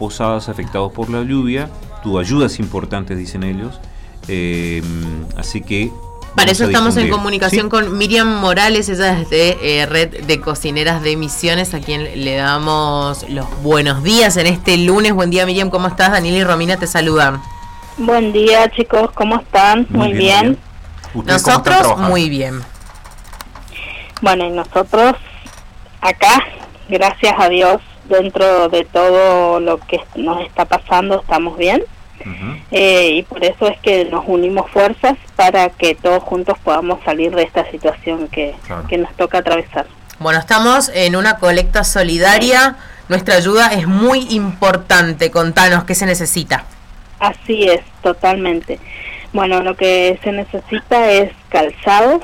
posadas afectados por la lluvia. Tu ayuda es importante, dicen ellos. Así que para eso estamos en comunicación, ¿sí?, con Miriam Morales. Ella es de Red de Cocineras de Misiones, a quien le damos los buenos días en este lunes. Buen día, Miriam, ¿cómo estás? Daniela y Romina te saludan. Buen día, chicos, ¿cómo están? Muy bien. Nosotros muy bien. Bueno, y nosotros acá, gracias a Dios, dentro de todo lo que nos está pasando, estamos bien. Y por eso es que nos unimos fuerzas para que todos juntos podamos salir de esta situación que nos toca atravesar. Bueno, estamos en una colecta solidaria. Nuestra ayuda es muy importante. Contanos, ¿qué se necesita? Así es, totalmente. Bueno, lo que se necesita es calzados,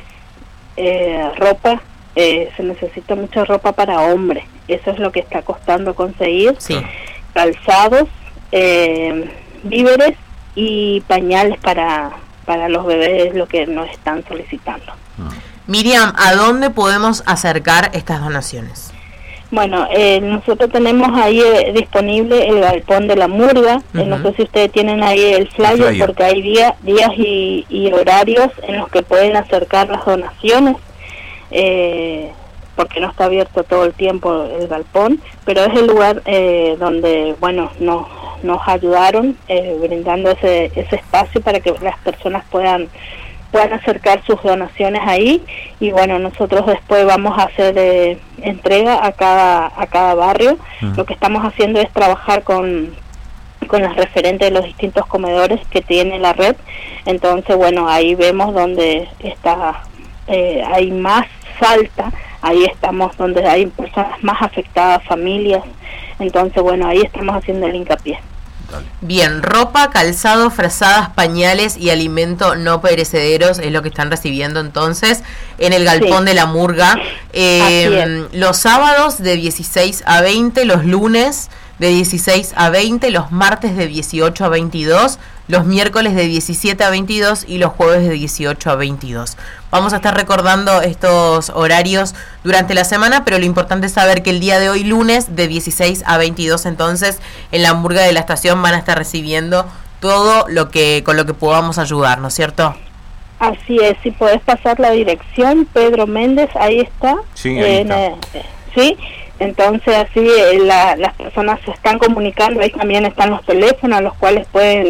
ropa. Se necesita mucha ropa para hombres. Eso es lo que está costando conseguir. Sí. Calzados, víveres y pañales para los bebés, es lo que nos están solicitando. Miriam, ¿a dónde podemos acercar estas donaciones? Bueno, nosotros tenemos ahí disponible el galpón de la murga. No sé si ustedes tienen ahí el flyer. Porque hay días y horarios en los que pueden acercar las donaciones, porque no está abierto todo el tiempo el galpón, pero es el lugar donde, bueno, nos ayudaron brindando ese espacio para que las personas puedan acercar sus donaciones ahí. Y bueno, nosotros después vamos a hacer entrega a cada barrio. Lo que estamos haciendo es trabajar con las referentes de los distintos comedores que tiene la red. Entonces, bueno, ahí vemos donde está hay más falta, ahí estamos donde hay personas más afectadas, familias. Entonces, bueno, ahí estamos haciendo el hincapié. Bien, ropa, calzado, frazadas, pañales y alimento no perecederos es lo que están recibiendo entonces en el galpón de la murga. Los sábados de 16 a 20, los lunes de 16 a 20, los martes de 18 a 22, los miércoles de 17 a 22 y los jueves de 18 a 22. Vamos a estar recordando estos horarios durante la semana, pero lo importante es saber que el día de hoy, lunes, de 16 a 22, entonces, en la hamburga de la estación van a estar recibiendo todo lo que con lo que podamos ayudar, ¿no es cierto? Así es, si podés pasar la dirección, Pedro Méndez, ahí está. Sí, ahí está. Sí, entonces así las personas se están comunicando, ahí también están los teléfonos a los cuales pueden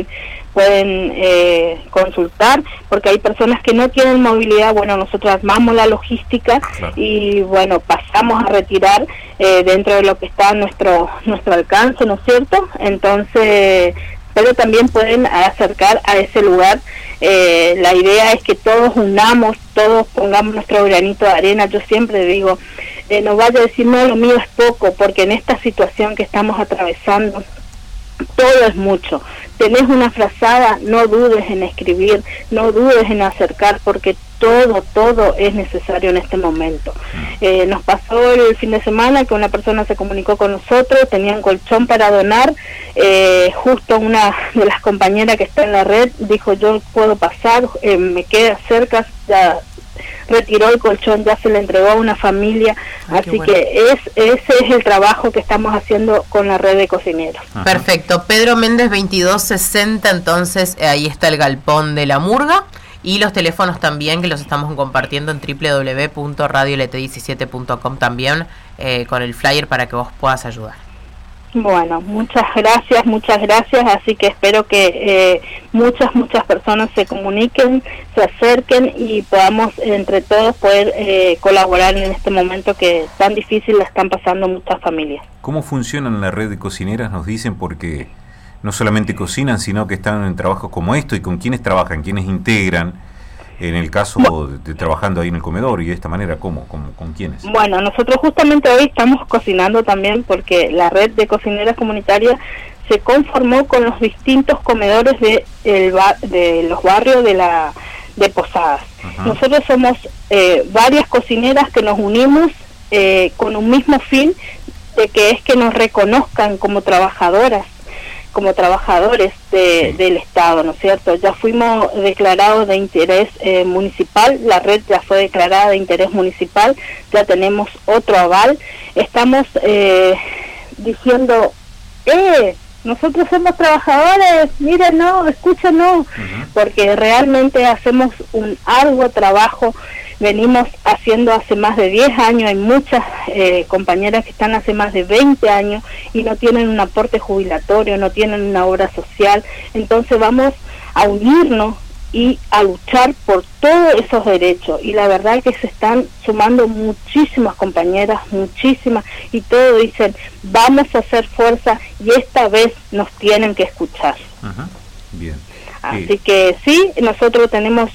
consultar, porque hay personas que no tienen movilidad. Bueno, nosotros armamos la logística y bueno, pasamos a retirar dentro de lo que está a nuestro alcance, ¿no es cierto? Entonces, pero también pueden acercar a ese lugar. La idea es que todos unamos, todos pongamos nuestro granito de arena. Yo siempre digo, no vaya a decir, no, lo mío es poco, porque en esta situación que estamos atravesando, todo es mucho. Tenés una frazada, no dudes en escribir, no dudes en acercar, porque todo es necesario en este momento. Nos pasó el fin de semana que una persona se comunicó con nosotros, tenía un colchón para donar, justo una de las compañeras que está en la red dijo, yo puedo pasar, me queda cerca, ya retiró el colchón, ya se le entregó a una familia. Así que ese es el trabajo que estamos haciendo con la red de cocineros. Perfecto. Pedro Méndez 2260, entonces ahí está el galpón de la murga, y los teléfonos también que los estamos compartiendo en www.radiolt17.com también, con el flyer para que vos puedas ayudar. Bueno, muchas gracias, así que espero que muchas personas se comuniquen, se acerquen y podamos entre todos poder colaborar en este momento que tan difícil la están pasando muchas familias. ¿Cómo funciona la red de cocineras? Nos dicen, porque no solamente cocinan, sino que están en trabajos como esto, y con quiénes trabajan, quiénes integran. En el caso de trabajando ahí en el comedor, y de esta manera, ¿con quiénes? Bueno, nosotros justamente hoy estamos cocinando también, porque la red de cocineras comunitarias se conformó con los distintos comedores de los barrios de Posadas. Nosotros somos varias cocineras que nos unimos con un mismo fin, de que es que nos reconozcan como trabajadoras, como trabajadores del Estado, ¿no es cierto? Ya fuimos declarados de interés municipal, la red ya fue declarada de interés municipal, ya tenemos otro aval. Estamos diciendo, nosotros somos trabajadores, miren, no, escuchen, no, porque realmente hacemos un arduo trabajo, venimos haciendo hace más de 10 años, hay muchas compañeras que están hace más de 20 años y no tienen un aporte jubilatorio, no tienen una obra social, entonces vamos a unirnos y a luchar por todos esos derechos, y la verdad que se están sumando muchísimas compañeras, muchísimas, y todos dicen, vamos a hacer fuerza y esta vez nos tienen que escuchar. Bien. Así que sí, nosotros tenemos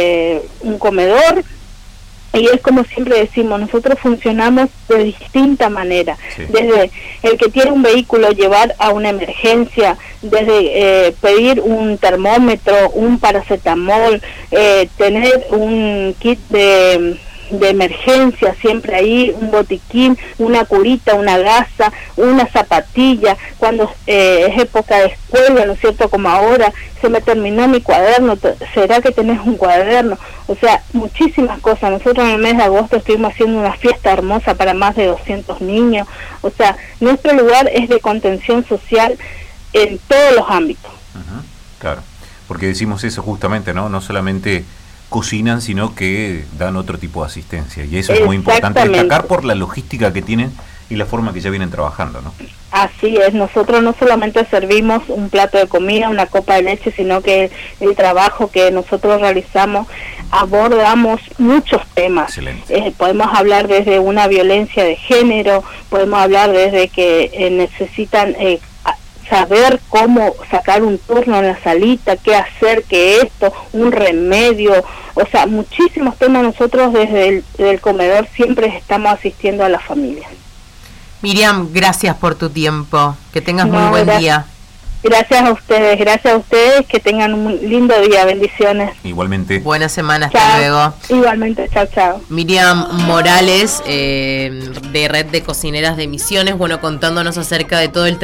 un comedor, y es como siempre decimos, nosotros funcionamos de distinta manera, desde el que tiene un vehículo llevar a una emergencia, desde pedir un termómetro, un paracetamol, tener un kit de emergencia siempre ahí, un botiquín, una curita, una gasa, una zapatilla, cuando es época de escuela, ¿no es cierto? Como ahora, se me terminó mi cuaderno, ¿será que tenés un cuaderno? O sea, muchísimas cosas. Nosotros en el mes de agosto estuvimos haciendo una fiesta hermosa para más de 200 niños, o sea, nuestro lugar es de contención social en todos los ámbitos. Claro, porque decimos eso justamente, ¿no? No solamente cocinan, sino que dan otro tipo de asistencia, y eso es muy importante destacar por la logística que tienen y la forma que ya vienen trabajando, ¿no? Así es, nosotros no solamente servimos un plato de comida, una copa de leche, sino que el trabajo que nosotros realizamos, abordamos muchos temas. Podemos hablar desde una violencia de género, podemos hablar desde que necesitan saber cómo sacar un turno en la salita, qué hacer, que esto, un remedio, o sea, muchísimos temas. Nosotros desde el comedor siempre estamos asistiendo a las familias. Miriam, gracias por tu tiempo, que tengas muy buen día. Gracias a ustedes, que tengan un lindo día, bendiciones. Igualmente. Buena semana, hasta luego. Igualmente, chao, chao. Miriam Morales, de Red de Cocineras de Misiones, bueno, contándonos acerca de todo el